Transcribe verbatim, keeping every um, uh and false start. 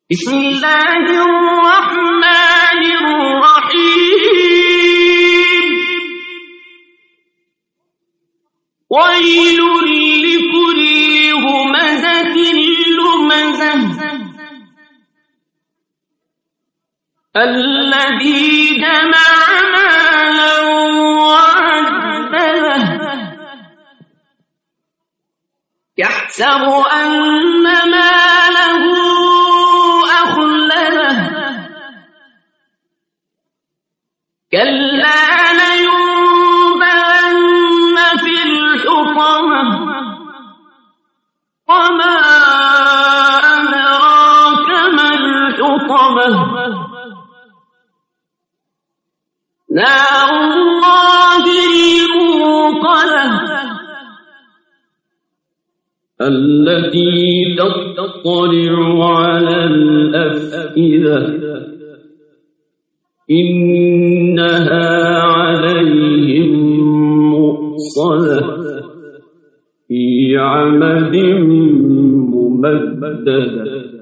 بسم الله الرحمن الرحيم ويل لكل همزة لمزة الذي جمع مالا وعدده يحسب أن ماله أخلده كلا لينبذن في الحطمة وما أدراك ما الحطمة نار الله الموقدة التي تطلع على الأفئدة إنها عليهم مؤصدة في عمد ممددة.